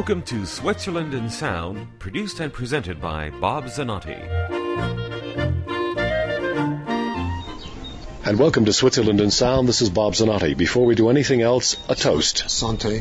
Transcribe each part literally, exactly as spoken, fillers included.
Welcome to Switzerland in Sound, produced and presented by Bob Zanotti. And welcome to Switzerland in Sound. This is Bob Zanotti. Before we do anything else, a toast. Santé.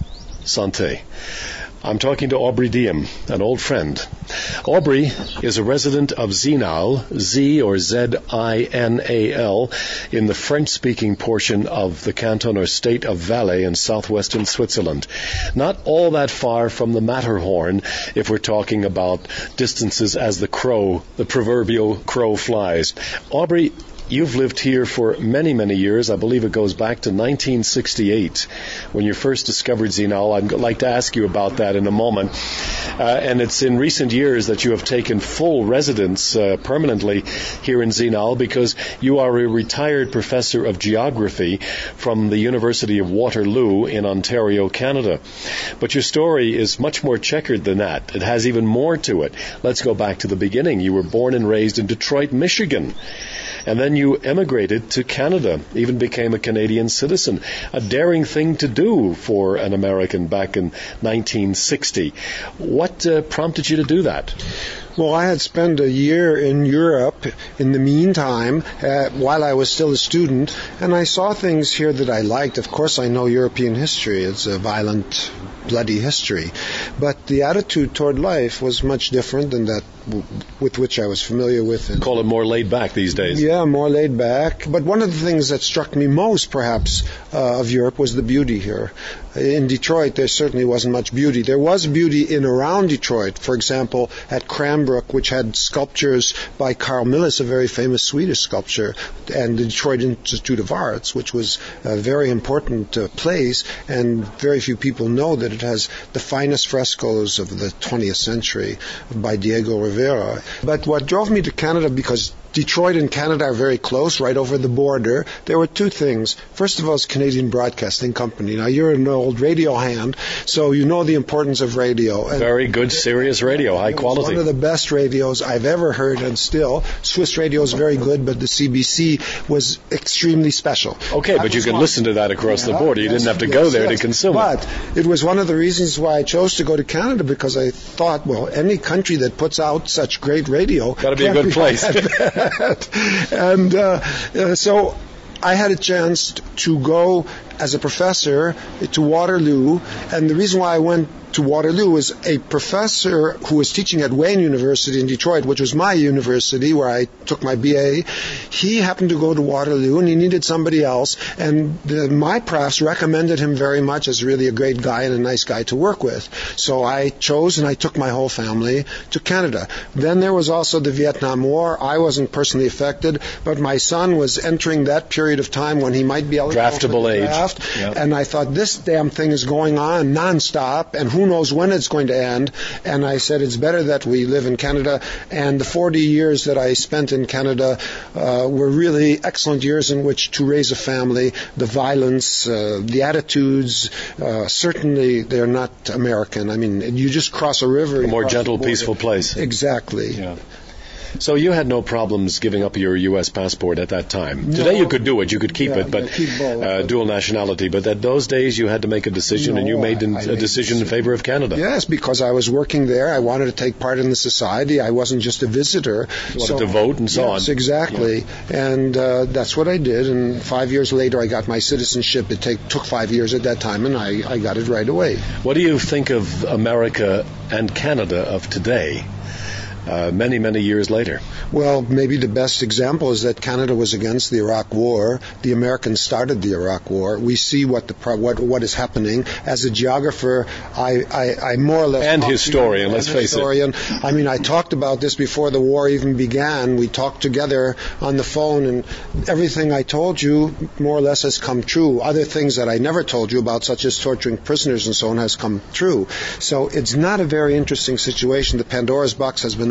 Santé. I'm talking to Aubrey Diem, an old friend. Aubrey is a resident of Zinal, Z or Z I N A L, in the French-speaking portion of the canton or state of Valais in southwestern Switzerland. Not all that far from the Matterhorn, if we're talking about distances as the crow, the proverbial crow flies. Aubrey, you've lived here for many, many years. I believe it goes back to nineteen sixty-eight when you first discovered Zinal. I'd like to ask you about that in a moment. Uh, and it's in recent years that you have taken full residence uh, permanently here in Zinal because you are a retired professor of geography from the University of Waterloo in Ontario, Canada. But your story is much more checkered than that. It has even more to it. Let's go back to the beginning. You were born and raised in Detroit, Michigan. And then you emigrated to Canada, even became a Canadian citizen. A daring thing to do for an American back in nineteen sixty. What uh, prompted you to do that? Well, I had spent a year in Europe in the meantime, uh, while I was still a student, and I saw things here that I liked. Of course, I know European history. It's a violent, bloody history. But the attitude toward life was much different than that w- with which I was familiar with. And call it more laid back these days. Yeah, more laid back. But one of the things that struck me most, perhaps, uh, of Europe was the beauty here. In Detroit, there certainly wasn't much beauty. There was beauty in around Detroit. For example, at Cranbrook, which had sculptures by Carl Milles, a very famous Swedish sculptor, and the Detroit Institute of Arts, which was a very important uh, place, and very few people know that it has the finest frescoes of the twentieth century by Diego Rivera. But what drove me to Canada, because Detroit and Canada are very close, right over the border. There were two things. First of all, it's Canadian Broadcasting Company. Now, you're an old radio hand, so you know the importance of radio. And very good, serious radio, high quality. One of the best radios I've ever heard, and still. Swiss radio is very good, but the C B C was extremely special. Okay, that but you could one. listen to that across yeah, the border. You yes, didn't have to yes, go there yes. to consume but it. But it was one of the reasons why I chose to go to Canada, because I thought, well, any country that puts out such great radio got to be a good place. And uh, uh, so I had a chance to go as a professor to Waterloo, and the reason why I went to Waterloo was a professor who was teaching at Wayne University in Detroit, which was my university where I took my B A. He happened to go to Waterloo, and he needed somebody else, and the, my profs recommended him very much as really a great guy and a nice guy to work with. So I chose, and I took my whole family to Canada. Then there was also the Vietnam War. I wasn't personally affected, but my son was entering that period of time when he might be eligible draftable for the age. Draft, yep. And I thought, this damn thing is going on nonstop, and who knows when it's going to end. And I said, it's better that we live in Canada. And the forty years that I spent in Canada uh, were really excellent years in which to raise a family. The violence, uh, the attitudes, uh, certainly they're not American. I mean, you just cross a river. A more gentle, peaceful place. Exactly. Yeah. So you had no problems giving up your U S passport at that time. No. Today you could do it, you could keep yeah, it, but keep both, uh, dual nationality. But at those days you had to make a decision, no, and you made I, I a decision in favor of Canada. Yes, because I was working there. I wanted to take part in the society. I wasn't just a visitor. You wanted so, to vote and so yes, on. Yes, exactly. Yeah. And uh, that's what I did. And five years later I got my citizenship. It take, took five years at that time, and I, I got it right away. What do you think of America and Canada of today? Uh, many, many years later. Well, maybe the best example is that Canada was against the Iraq War. The Americans started the Iraq War. We see what the pro- what what is happening. As a geographer, I, I, I more or less... And historian, let's face historian. it. I mean, I talked about this before the war even began. We talked together on the phone, and everything I told you more or less has come true. Other things that I never told you about, such as torturing prisoners and so on, has come true. So it's not a very interesting situation. The Pandora's box has been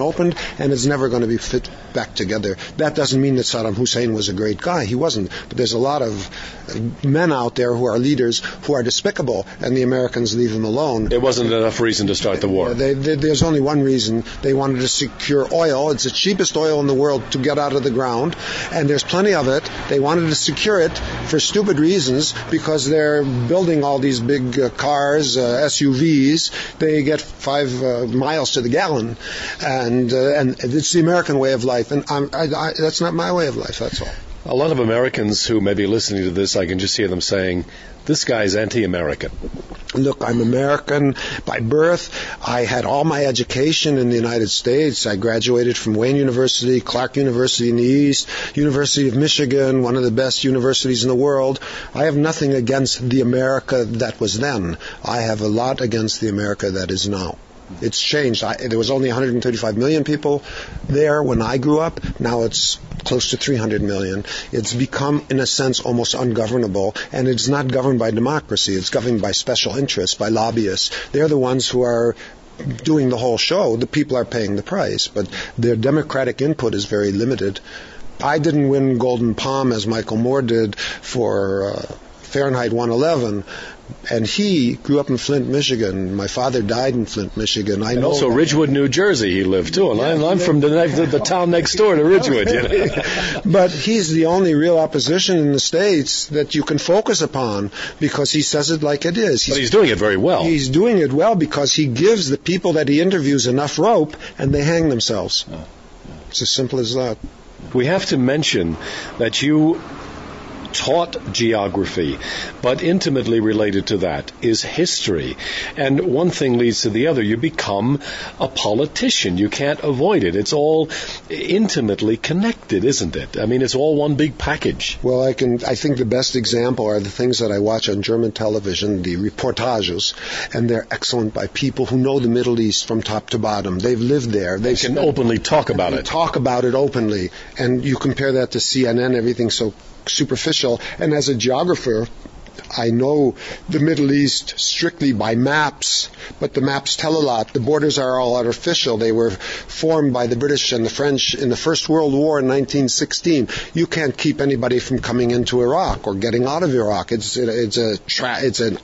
opened, and it's never going to be fit back together. That doesn't mean that Saddam Hussein was a great guy. He wasn't. But there's a lot of men out there who are leaders who are despicable, and the Americans leave them alone. There wasn't enough reason to start the war. They, they, there's only one reason. They wanted to secure oil. It's the cheapest oil in the world to get out of the ground, and there's plenty of it. They wanted to secure it for stupid reasons because they're building all these big uh, cars, uh, S U Vs. They get five uh, miles to the gallon, and uh, and it's the American way of life, and I'm, I, I, that's not my way of life, that's all. A lot of Americans who may be listening to this, I can just hear them saying, this guy's anti-American. Look, I'm American by birth. I had all my education in the United States. I graduated from Wayne University, Clark University in the East, University of Michigan, one of the best universities in the world. I have nothing against the America that was then. I have a lot against the America that is now. It's changed. I, there was only one hundred thirty-five million people there when I grew up. Now it's close to three hundred million. It's become, in a sense, almost ungovernable, and it's not governed by democracy. It's governed by special interests, by lobbyists. They're the ones who are doing the whole show. The people are paying the price, but their democratic input is very limited. I didn't win Golden Palm as Michael Moore did for uh, Fahrenheit one eleven. And he grew up in Flint, Michigan. My father died in Flint, Michigan. I and know also Ridgewood, New Jersey he lived too. And yeah, I'm, I'm from the, the, the town next door to Ridgewood. You know? But he's the only real opposition in the States that you can focus upon because he says it like it is. He's, but he's doing it very well. He's doing it well because he gives the people that he interviews enough rope and they hang themselves. Oh, yeah. It's as simple as that. We have to mention that you taught geography, but intimately related to that is history. And one thing leads to the other. You become a politician. You can't avoid it. It's all intimately connected, isn't it? I mean, it's all one big package. Well, I can. I think the best example are the things that I watch on German television, the reportages, and they're excellent by people who know the Middle East from top to bottom. They've lived there. They can openly talk about it. Talk about it openly. And you compare that to C N N, everything's so superficial. And as a geographer, I know the Middle East strictly by maps, but the maps tell a lot. The borders are all artificial. They were formed by the British and the French in the First World War in nineteen sixteen. You can't keep anybody from coming into Iraq or getting out of Iraq. It's it's a tra- it's an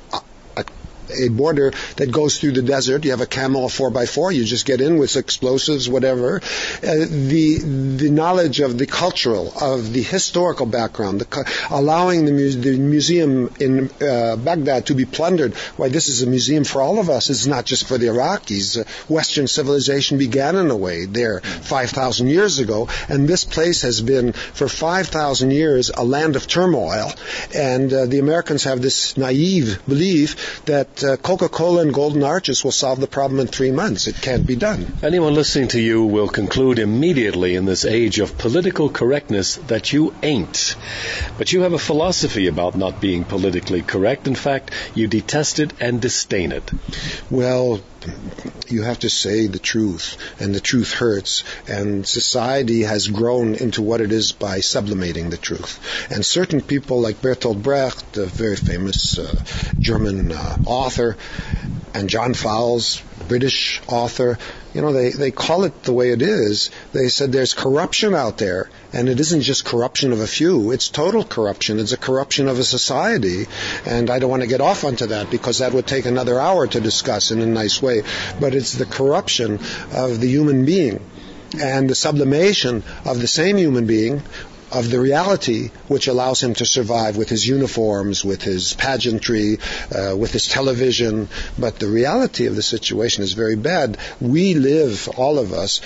a border that goes through the desert. You have a camel, a four by four. You just get in with explosives, whatever. Uh, the the knowledge of the cultural, of the historical background, the, allowing the, mu- the museum in uh, Baghdad to be plundered. Why, this is a museum for all of us. It's not just for the Iraqis. Uh, Western civilization began in a way there five thousand years ago, and this place has been for five thousand years a land of turmoil. And uh, the Americans have this naive belief that Uh, Coca-Cola and Golden Arches will solve the problem in three months. It can't be done. Anyone listening to you will conclude immediately in this age of political correctness that you ain't. But you have a philosophy about not being politically correct. In fact, you detest it and disdain it. Well, you have to say the truth, and the truth hurts, and society has grown into what it is by sublimating the truth. And certain people like Bertolt Brecht, a very famous uh, German uh, author, and John Fowles, British author, you know, they, they call it the way it is. They said there's corruption out there, and it isn't just corruption of a few. It's total corruption. It's a corruption of a society, and I don't want to get off onto that because that would take another hour to discuss in a nice way. But it's the corruption of the human being and the sublimation of the same human being of the reality which allows him to survive with his uniforms, with his pageantry, uh, with his television. But the reality of the situation is very bad. We live, all of us,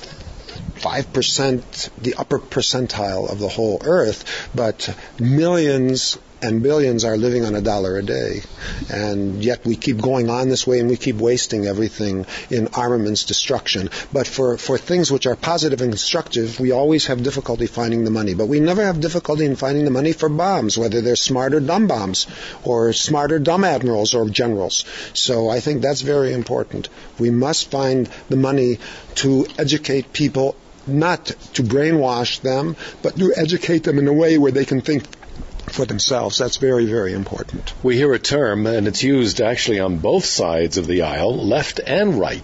five percent, the upper percentile of the whole earth, but millions and billions are living on a dollar a day. And yet we keep going on this way and we keep wasting everything in armaments destruction. But for, for things which are positive and constructive, we always have difficulty finding the money. But we never have difficulty in finding the money for bombs, whether they're smart or dumb bombs, or smart or dumb admirals or generals. So I think that's very important. We must find the money to educate people, not to brainwash them, but to educate them in a way where they can think for themselves. That's very, very important. We hear a term, and it's used actually on both sides of the aisle, left and right.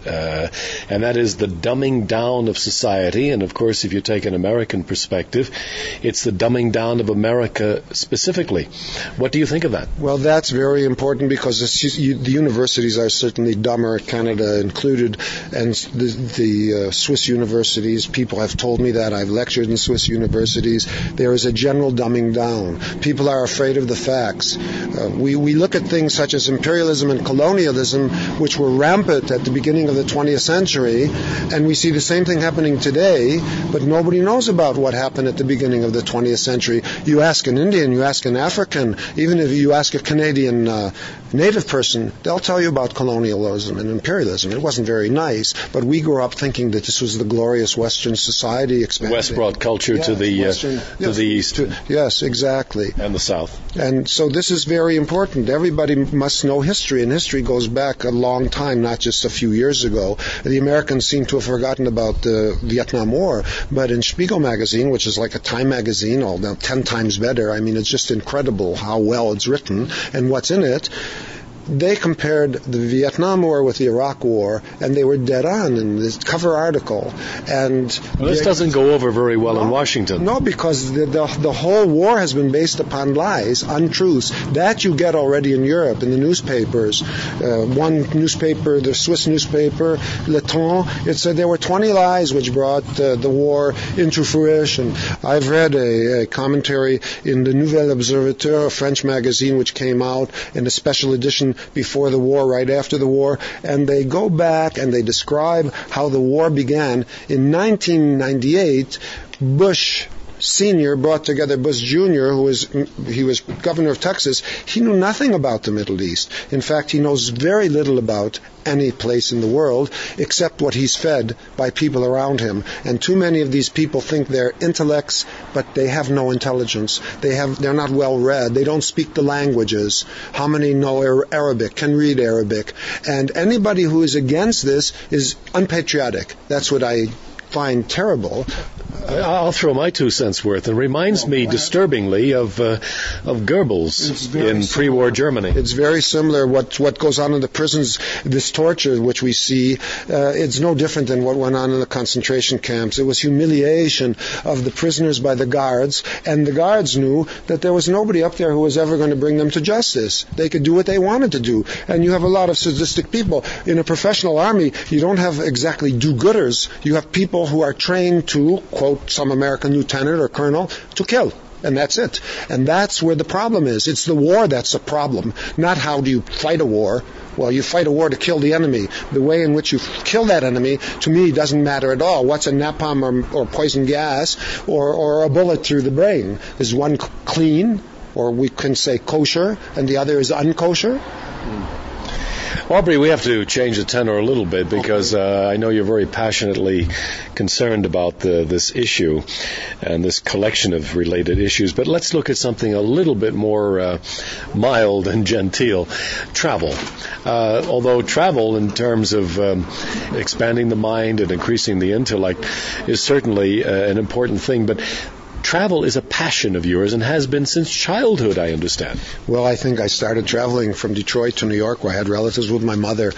uh, and that is the dumbing down of society. And of course, if you take an American perspective, it's the dumbing down of America specifically. What do you think of that? Well, that's very important because it's, you, the universities are certainly dumber, Canada included, and the, the uh, Swiss universities, people have told me that. I've lectured in Swiss universities. There is a general dumbing down. People are afraid of the facts. Uh, we, we look at things such as imperialism and colonialism, which were rampant at the beginning of the twentieth century, and we see the same thing happening today, but nobody knows about what happened at the beginning of the twentieth century. You ask an Indian, you ask an African, even if you ask a Canadian uh, native person, they'll tell you about colonialism and imperialism. It wasn't very nice, but we grew up thinking that this was the glorious Western society expanding. West brought culture yeah, to the Western, uh, to yes, the east. To, yes, exactly. And the south. And so this is very important. Everybody must know history, and history goes back a long time, not just a few years ago. The Americans seem to have forgotten about the Vietnam War, but in Spiegel magazine, which is like a Time magazine, although ten times better, I mean, it's just incredible how well it's written and what's in it. They compared the Vietnam War with the Iraq War, and they were dead on in this cover article. And well, this doesn't go over very well no, in Washington. No, because the, the the whole war has been based upon lies, untruths. That you get already in Europe in the newspapers. Uh, one newspaper, the Swiss newspaper, Le Temps, it said there were twenty lies which brought uh, the war into fruition. I've read a, a commentary in the Nouvel Observateur, a French magazine, which came out in a special edition before the war, right after the war, and they go back and they describe how the war began. In nineteen ninety-eight, Bush Senior brought together Bush Junior, who was he was governor of Texas. He knew nothing about the Middle East. In fact, he knows very little about any place in the world except what he's fed by people around him. And too many of these people think they're intellects, but they have no intelligence. They have they're not well read. They don't speak the languages. How many know Arabic, can read Arabic? And anybody who is against this is unpatriotic. That's what I find terrible. I'll throw my two cents worth. It reminds me disturbingly of uh, of Goebbels in pre-war Germany. It's very similar. What what goes on in the prisons, this torture which we see, uh, it's no different than what went on in the concentration camps. It was humiliation of the prisoners by the guards, and the guards knew that there was nobody up there who was ever going to bring them to justice. They could do what they wanted to do. And you have a lot of sadistic people. In a professional army, you don't have exactly do-gooders. You have people who are trained to, quote, some American lieutenant or colonel, to kill. And that's it. And that's where the problem is. It's the war that's the problem, not how do you fight a war. Well, you fight a war to kill the enemy. The way in which you kill that enemy, to me, doesn't matter at all. What's a napalm or, or poison gas or, or a bullet through the brain? Is one clean, or we can say kosher, and the other is unkosher? Mm. Aubrey, we have to change the tenor a little bit because uh, I know you're very passionately concerned about the, this issue and this collection of related issues, but let's look at something a little bit more uh, mild and genteel. Travel. Uh, although travel in terms of um, expanding the mind and increasing the intellect is certainly uh, an important thing, but travel is a passion of yours and has been since childhood, I understand. Well, I think I started traveling from Detroit to New York, where I had relatives with my mother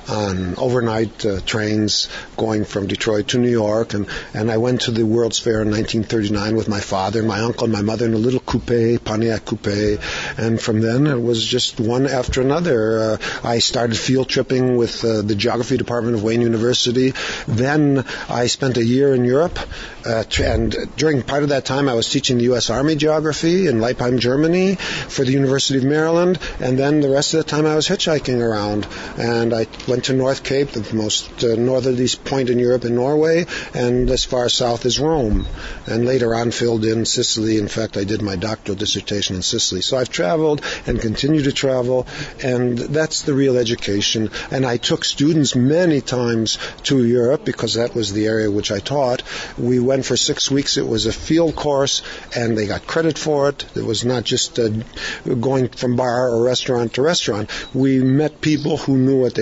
on overnight uh, trains going from Detroit to New York, and, and I went to the World's Fair in nineteen thirty-nine with my father and my uncle and my mother in a little coupe, Pontiac coupe, and from then it was just one after another. Uh, I started field tripping with uh, the geography department of Wayne University. Then I spent a year in Europe, uh, and during part of that time I was teaching the U S Army geography in Leipheim, Germany for the University of Maryland, and then the rest of the time I was hitchhiking around, and I went to North Cape, the most uh, northerliest point in Europe and Norway, and as far south as Rome. And later on filled in Sicily. In fact, I did my doctoral dissertation in Sicily. So I've traveled and continue to travel, and that's the real education. And I took students many times to Europe because that was the area which I taught. We went for six weeks. It was a field course, and they got credit for it. It was not just uh, going from bar or restaurant to restaurant. We met people who knew what they were talking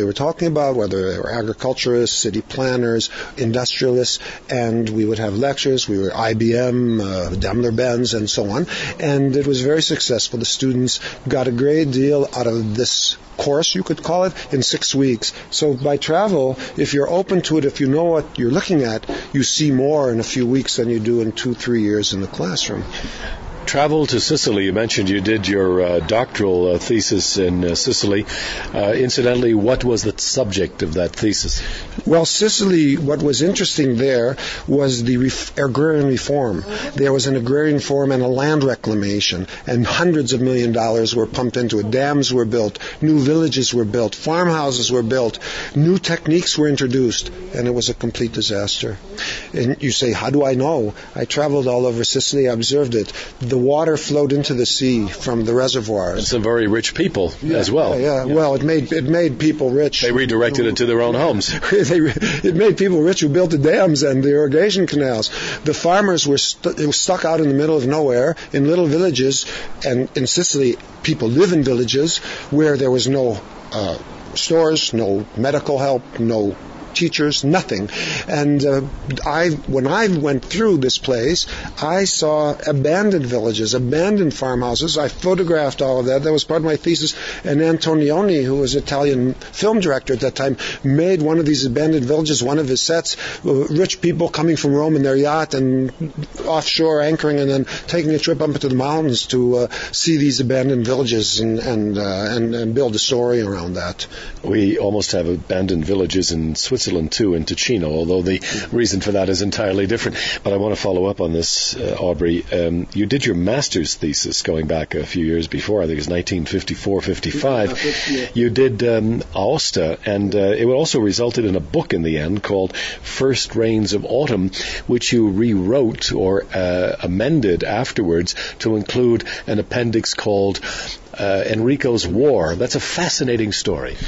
talking about, whether they were agriculturists, city planners, industrialists, and we would have lectures. We were I B M, uh, Daimler-Benz, and so on. And it was very successful. The students got a great deal out of this course, you could call it, in six weeks. So by travel, if you're open to it, if you know what you're looking at, you see more in a few weeks than you do in two, three years in the classroom. Travel to Sicily. You mentioned you did your uh, doctoral uh, thesis in uh, Sicily. Uh, incidentally, what was the subject of that thesis? Well, Sicily, what was interesting there was the ref- agrarian reform. There was an agrarian reform and a land reclamation, and hundreds of million dollars were pumped into it. Dams were built, new villages were built, farmhouses were built, new techniques were introduced, and it was a complete disaster. And you say, how do I know? I traveled all over Sicily, I observed it. The water flowed into the sea from the reservoirs. And some very rich people yeah, as well. Yeah, yeah, yeah. Well, it made it made people rich. They redirected it to their own homes. they, it made people rich who built the dams and the irrigation canals. The farmers were st- stuck out in the middle of nowhere in little villages, and in Sicily, people live in villages where there was no uh, stores, no medical help, no teachers, nothing. And uh, I, when I went through this place, I saw abandoned villages, abandoned farmhouses. I photographed all of that. That was part of my thesis. And Antonioni, who was Italian film director at that time, made one of these abandoned villages, one of his sets, rich people coming from Rome in their yacht and offshore anchoring and then taking a trip up into the mountains to uh, see these abandoned villages and and, uh, and and build a story around that. We almost have abandoned villages in Switzerland too, in Ticino, although the reason for that is entirely different. But I want to follow up on this, uh, Aubrey. Um, you did your master's thesis going back a few years before, I think it was nineteen fifty-four fifty-five. You did um, Aosta, and uh, it also resulted in a book in the end called First Rains of Autumn, which you rewrote or uh, amended afterwards to include an appendix called uh, Enrico's War. That's a fascinating story.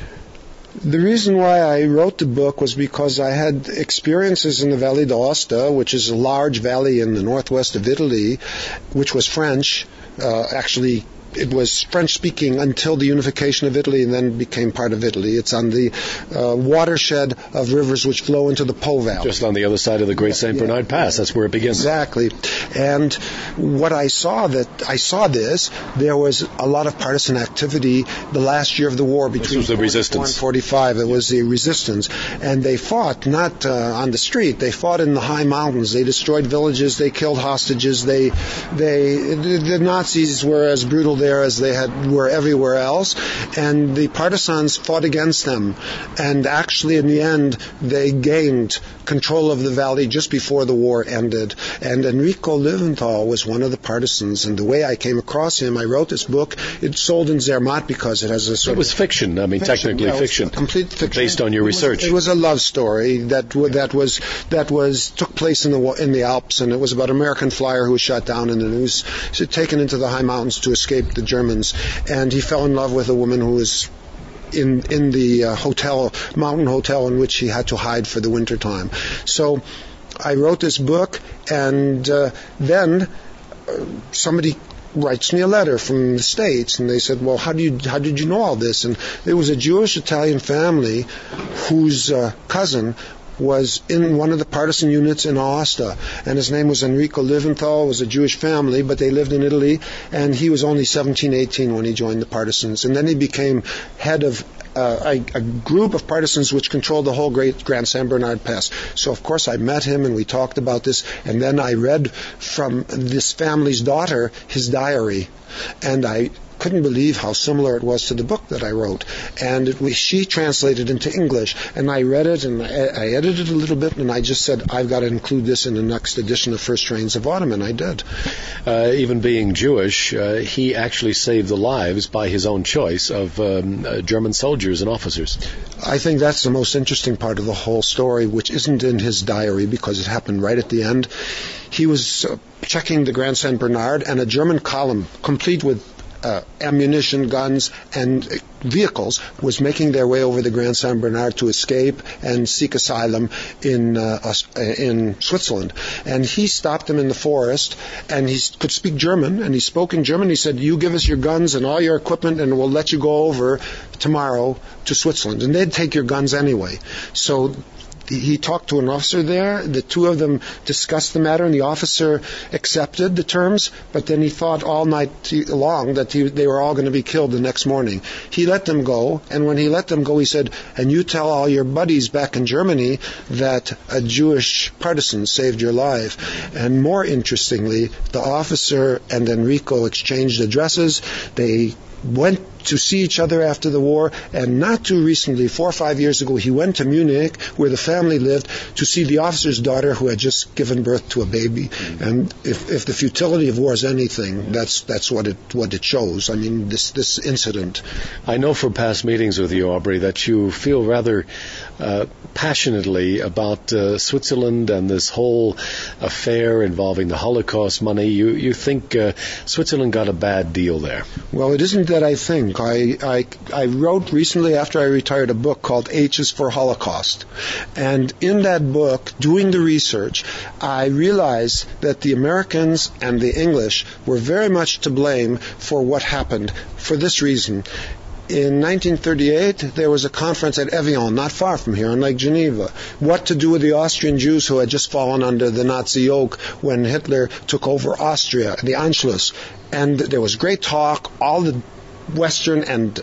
The reason why I wrote the book was because I had experiences in the Valle d'Aosta, which is a large valley in the northwest of Italy, which was French, uh, actually. It was French-speaking until the unification of Italy and then became part of Italy. It's on the uh, watershed of rivers which flow into the Po Valley. Just on the other side of the Great Saint Bernard yeah. Pass. That's where it begins. Exactly. And what I saw that I saw this, there was a lot of partisan activity the last year of the war between this was the resistance. and forty-five. It was the resistance. And they fought not uh, on the street. They fought in the high mountains. They destroyed villages. They killed hostages. They, they, the, the Nazis were as brutal there as they had were everywhere else, and the partisans fought against them, and actually in the end they gained control of the valley just before the war ended. And Enrico Löwenthal was one of the partisans, and the way I came across him, I wrote this book. It sold in Zermatt because it has a sort it was of fiction. I mean, fiction, technically yeah, fiction, complete fiction, based on your it research. Was, it was a love story that that was that was took place in the in the Alps, and it was about an American flyer who was shot down, and he was taken into the high mountains to escape the Germans, and he fell in love with a woman who was in in the uh, hotel, mountain hotel in which he had to hide for the winter time. So I wrote this book, and uh, then uh, somebody writes me a letter from the States, and they said, well, how do you how did you know all this? And it was a Jewish Italian family whose uh, cousin was in one of the partisan units in Aosta, and his name was Enrico Löwenthal. It was a Jewish family, but they lived in Italy, and he was only seventeen, eighteen when he joined the partisans, and then he became head of uh, a, a group of partisans which controlled the whole great Grand Saint Bernard Pass. So of course I met him and we talked about this, and then I read from this family's daughter his diary, and I couldn't believe how similar it was to the book that I wrote. And it was, she translated into English, and I read it, and I, I edited it a little bit, and I just said, I've got to include this in the next edition of First Rains of Autumn, and I did. Uh, even being Jewish, uh, he actually saved the lives by his own choice of um, uh, German soldiers and officers. I think that's the most interesting part of the whole story, which isn't in his diary because it happened right at the end. He was uh, checking the Grand Saint Bernard, and a German column, complete with uh, ammunition, guns, and vehicles, was making their way over the Grand Saint Bernard to escape and seek asylum in uh, in Switzerland. And he stopped them in the forest, and he could speak German, and he spoke in German. He said, "You give us your guns and all your equipment, and we'll let you go over tomorrow to Switzerland." And they'd take your guns anyway. So he talked to an officer there. The two of them discussed the matter, and the officer accepted the terms, but then he thought all night long that he, they were all going to be killed the next morning. He let them go, and when he let them go, he said, "And you tell all your buddies back in Germany that a Jewish partisan saved your life." And more interestingly, the officer and Enrico exchanged addresses. They went to see each other after the war, and not too recently, four or five years ago, he went to Munich, where the family lived, to see the officer's daughter who had just given birth to a baby. Mm-hmm. And if, if the futility of war is anything, that's that's what it what it shows. I mean, this this incident. I know from past meetings with you, Aubrey, that you feel rather uh, passionately about uh, Switzerland and this whole affair involving the Holocaust money. You you think uh, Switzerland got a bad deal there? Well, it isn't that I think. I, I, I wrote recently, after I retired, a book called H is for Holocaust. And in that book, doing the research, I realized that the Americans and the English were very much to blame for what happened, for this reason. In nineteen thirty-eight, there was a conference at Evian, not far from here, on Lake Geneva. What to do with the Austrian Jews who had just fallen under the Nazi yoke when Hitler took over Austria, the Anschluss. And there was great talk. All the Western and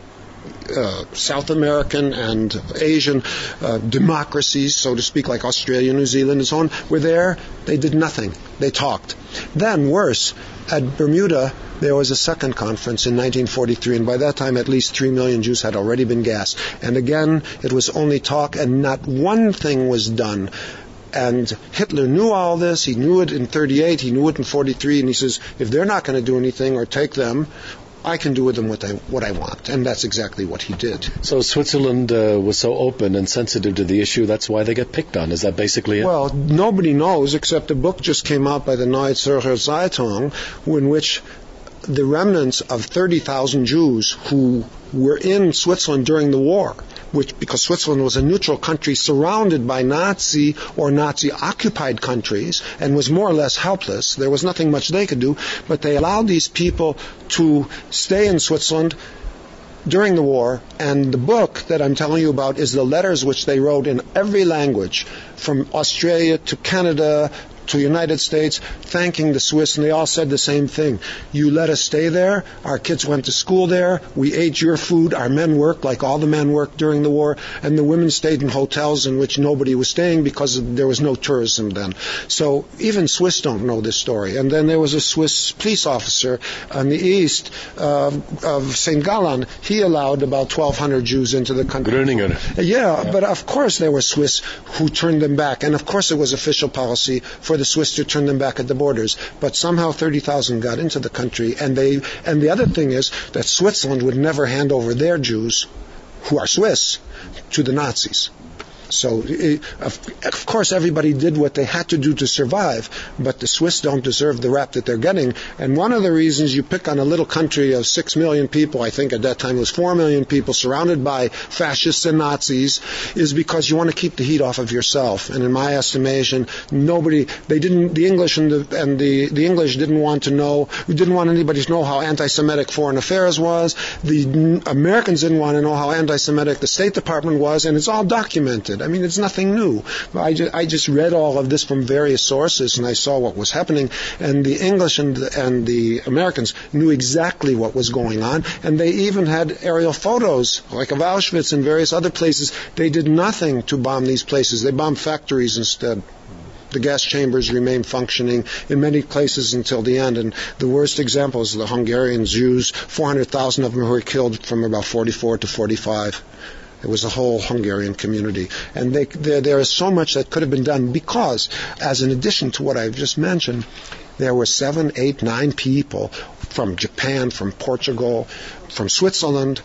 uh, South American and Asian uh, democracies, so to speak, like Australia, New Zealand, and so on, were there. They did nothing. They talked. Then, worse, at Bermuda, there was a second conference in nineteen forty-three, and by that time at least three million Jews had already been gassed. And again, it was only talk, and not one thing was done. And Hitler knew all this. He knew it in thirty-eight, he knew it in forty-three, and he says, if they're not going to do anything or take them, I can do with them what I, what I want. And that's exactly what he did. So Switzerland uh, was so open and sensitive to the issue, that's why they get picked on. Is that basically it? Well, nobody knows, except a book just came out by the Neue Zürcher Zeitung, in which the remnants of thirty thousand Jews who were in Switzerland during the war, which, because Switzerland was a neutral country surrounded by Nazi or Nazi-occupied countries and was more or less helpless. There was nothing much they could do, but they allowed these people to stay in Switzerland during the war, and the book that I'm telling you about is the letters which they wrote in every language, from Australia to Canada to the United States, thanking the Swiss, and they all said the same thing. You let us stay there. Our kids went to school there. We ate your food. Our men worked like all the men worked during the war, and the women stayed in hotels in which nobody was staying because there was no tourism then. So even Swiss don't know this story. And then there was a Swiss police officer on the east uh, of Saint Gallen. He allowed about twelve hundred Jews into the country. Gröningen. Yeah, yeah, but of course there were Swiss who turned them back, and of course it was official policy for the Swiss to turn them back at the borders, but somehow thirty thousand got into the country, and they and the other thing is that Switzerland would never hand over their Jews, who are Swiss, to the Nazis. So, of, of course, everybody did what they had to do to survive, but the Swiss don't deserve the rap that they're getting. And one of the reasons you pick on a little country of six million people, I think at that time it was four million people, surrounded by fascists and Nazis, is because you want to keep the heat off of yourself. And in my estimation, nobody, they didn't, the English and the, and the, the English didn't want to know, didn't want anybody to know how anti-Semitic foreign affairs was. The Americans didn't want to know how anti-Semitic the State Department was, and it's all documented. I mean, it's nothing new. I just, I just read all of this from various sources, and I saw what was happening. And the English and the, and the Americans knew exactly what was going on, and they even had aerial photos, like of Auschwitz and various other places. They did nothing to bomb these places. They bombed factories instead. The gas chambers remained functioning in many places until the end. And the worst example is the Hungarian Jews, four hundred thousand of them who were killed from about forty-four to forty-five. It was a whole Hungarian community. And they, there, there is so much that could have been done because, as an addition to what I've just mentioned, there were seven, eight, nine people from Japan, from Portugal, from Switzerland,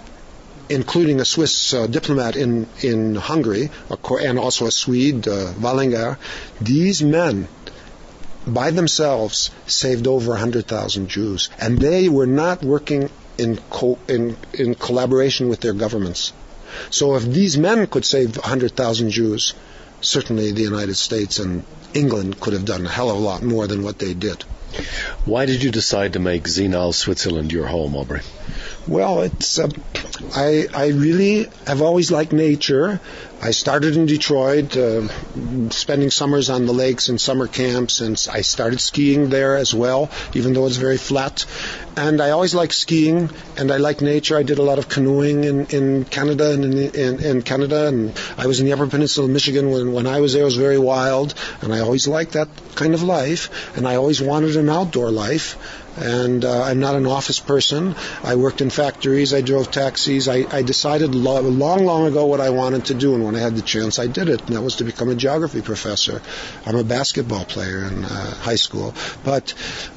including a Swiss uh, diplomat in, in Hungary, and also a Swede, uh, Wallinger. These men by themselves, saved over one hundred thousand Jews. And they were not working in, co- in, in collaboration with their governments. So if these men could save one hundred thousand Jews, certainly the United States and England could have done a hell of a lot more than what they did. Why did you decide to make Zinal, Switzerland your home, Aubrey? Well, it's uh, I I really have always liked nature. I started in Detroit, uh, spending summers on the lakes and summer camps, and I started skiing there as well, even though it's very flat. And I always liked skiing, and I like nature. I did a lot of canoeing in, in Canada and in, in, in Canada, and I was in the Upper Peninsula of Michigan when, when I was there. It was very wild, and I always liked that kind of life, and I always wanted an outdoor life. And uh, I'm not an office person. I worked in factories. I drove taxis. I, I decided lo- long, long ago what I wanted to do, and when I had the chance, I did it, and that was to become a geography professor. I'm a basketball player in uh, high school. But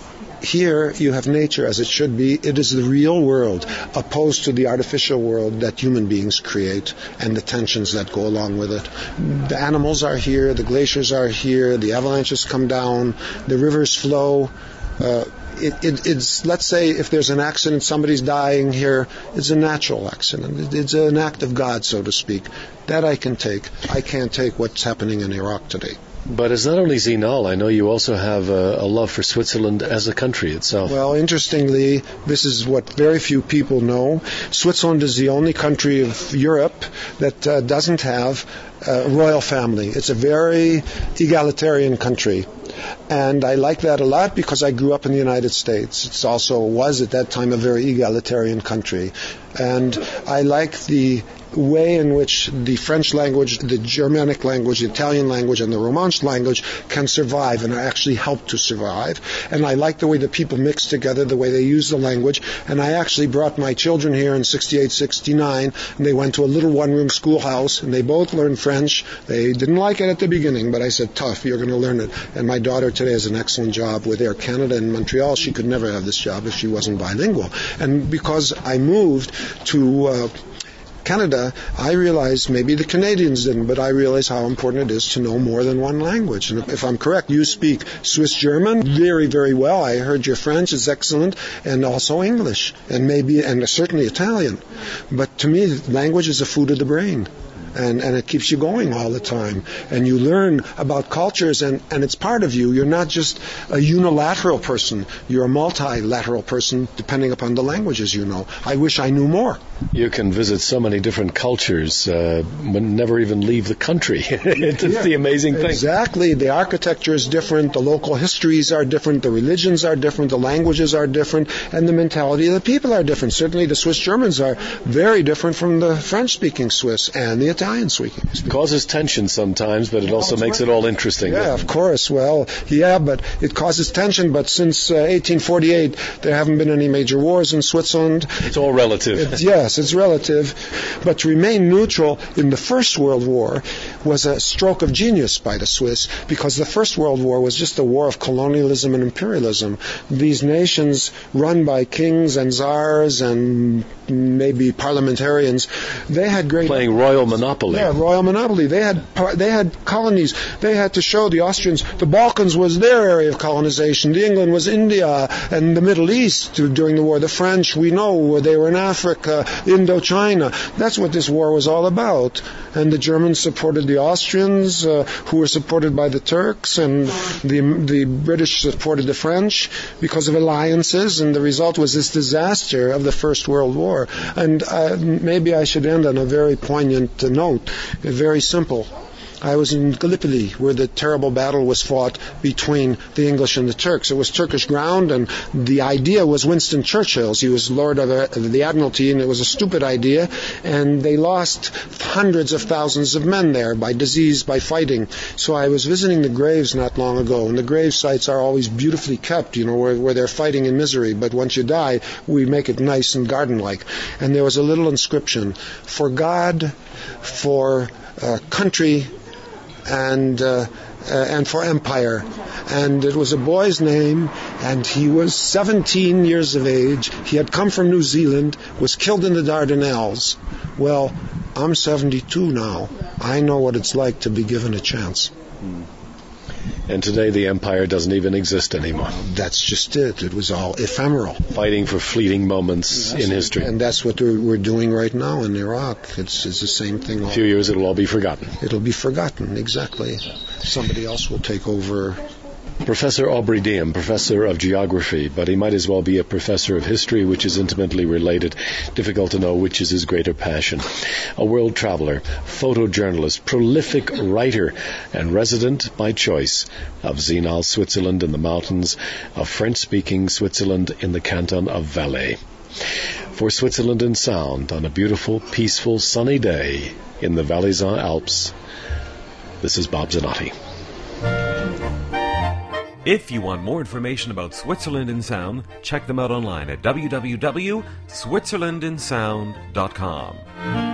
here you have nature as it should be. It is the real world, opposed to the artificial world that human beings create and the tensions that go along with it. The animals are here. The glaciers are here. The avalanches come down. The rivers flow. Uh, It, it, it's, let's say if there's an accident, somebody's dying here, it's a natural accident. It, it's an act of God, so to speak. That I can take. I can't take what's happening in Iraq today. But it's not only Zinal. I know you also have a, a love for Switzerland as a country itself. Well, interestingly, this is what very few people know. Switzerland is the only country of Europe that uh, doesn't have a royal family. It's a very egalitarian country. And I like that a lot because I grew up in the United States. It also was at that time a very egalitarian country. And I like the way in which the French language, the Germanic language, the Italian language, and the Romansh language can survive and actually help to survive. And I like the way the people mix together, the way they use the language. And I actually brought my children here in sixty-eight, sixty-nine, and they went to a little one-room schoolhouse, and they both learned French. They didn't like it at the beginning, but I said, tough, you're going to learn it. And my daughter today has an excellent job with Air Canada in Montreal. She could never have this job if she wasn't bilingual. And because I moved to uh, Canada, I realized, maybe the Canadians didn't, but I realized how important it is to know more than one language. And if I'm correct, you speak Swiss German very, very well. I heard your French is excellent, and also English, and maybe, and certainly Italian. But to me, language is the food of the brain. And, and it keeps you going all the time. And you learn about cultures, and, and it's part of you. You're not just a unilateral person. You're a multilateral person, depending upon the languages you know. I wish I knew more. You can visit so many different cultures, uh, but never even leave the country. It's Yeah, the amazing thing. Exactly. The architecture is different. The local histories are different. The religions are different. The languages are different. And the mentality of the people are different. Certainly the Swiss Germans are very different from the French-speaking Swiss and the Italian speaking. It causes tension sometimes, but it also makes it all interesting. Yeah, of course. Well, yeah, but it causes tension. But since uh, eighteen forty-eight, there haven't been any major wars in Switzerland. It's all relative. It, yes, it's relative. But to remain neutral in the First World War was a stroke of genius by the Swiss, because the First World War was just a war of colonialism and imperialism. These nations run by kings and czars and maybe parliamentarians, they had great... Playing royal monopoly. Yeah, royal monopoly. They had they had colonies. They had to show the Austrians the Balkans was their area of colonization. The England was India and the Middle East during the war. The French, we know, they were in Africa, Indochina. That's what this war was all about. And the Germans supported the Austrians, uh, who were supported by the Turks, and the the British supported the French because of alliances, and the result was this disaster of the First World War. And uh, maybe I should end on a very poignant uh, note, very simple. I was in Gallipoli, where the terrible battle was fought between the English and the Turks. It was Turkish ground, and the idea was Winston Churchill's. He was Lord of the Admiralty, and it was a stupid idea, and they lost hundreds of thousands of men there by disease, by fighting. So I was visiting the graves not long ago, and the grave sites are always beautifully kept, you know, where, where they're fighting in misery, but once you die, we make it nice and garden-like. And there was a little inscription, for God, for uh, country, and uh, uh, and for empire. And it was a boy's name, and he was seventeen years of age. He had come from New Zealand, was killed in the Dardanelles. Well, I'm seventy-two now. I know what it's like to be given a chance. And today the empire doesn't even exist anymore. That's just it. It was all ephemeral. Fighting for fleeting moments Yes. in history. And that's what we're we're doing right now in Iraq. It's, it's the same thing. In a few years it'll all be forgotten. It'll be forgotten, exactly. Somebody else will take over. Professor Aubrey Diem, professor of geography, but he might as well be a professor of history, which is intimately related. Difficult to know which is his greater passion. A world traveler, photojournalist, prolific writer, and resident by choice of Zinal, Switzerland in the mountains, of French-speaking Switzerland in the canton of Valais. For Switzerland in Sound, on a beautiful, peaceful, sunny day in the Valaisan Alps, this is Bob Zanotti. If you want more information about Switzerland in Sound, check them out online at w w w dot switzerland in sound dot com.